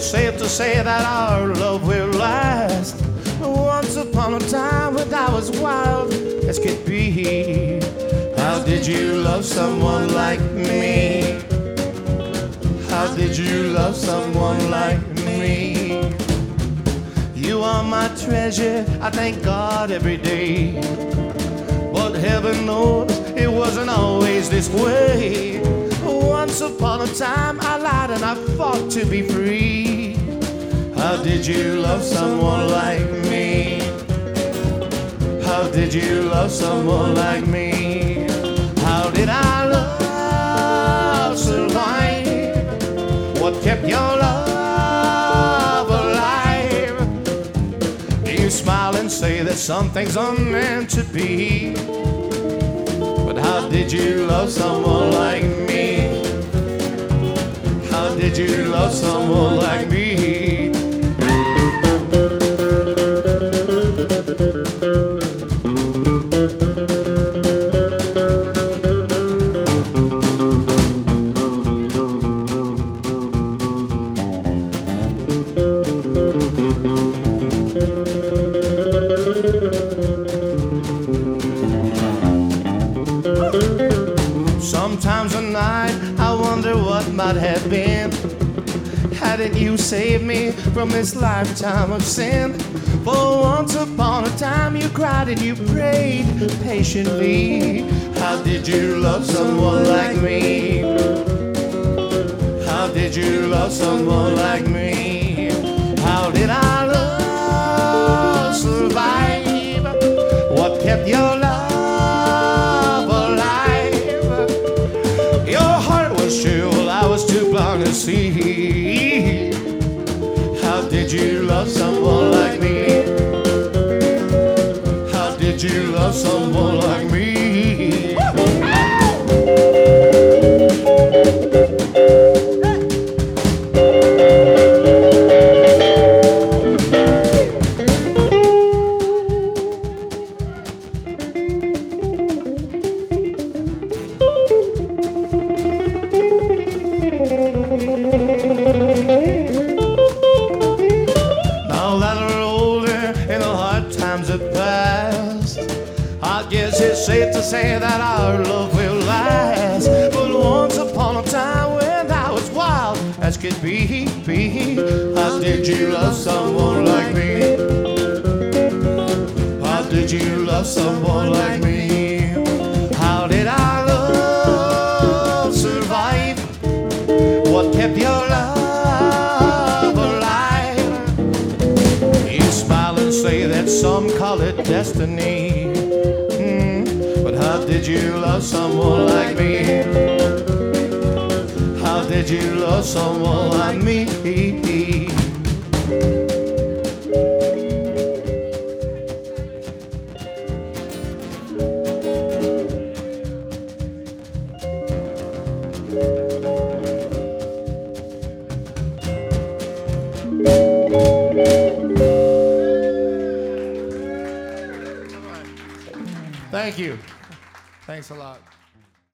it's safe to say that our love will last. Once upon a time when I was wild as could be, how did you love someone like me? How did you love someone like me? You are my treasure, I thank God every day. But heaven knows it wasn't always this way. Once upon a time I lied and I fought to be free. How did you love someone like me? How did you love someone like me? How did our love survive? What kept your love alive? You smile and say that some things are meant to be. But how did you love someone like me? How did you love someone like me? Sometimes at night I wonder what might have been hadn't you saved me from this lifetime of sin. For once upon a time you cried and you prayed patiently. How did you love someone like me? How did you love someone like me? How did our love survive? What kept your love alive? Your heart was true, I was too blind to see. How did you love someone like me? How did you love someone like me? Now that we're older and the hard times have passed, I guess it's safe to say that our love will last. But once upon a time when I was wild as could be, how did you love someone like me? How did you love someone like me? How did our love survive? What kept your love alive? You smile and say that some call it destiny. But how did you love someone like me? How did you love someone like me? Thank you. Thanks a lot.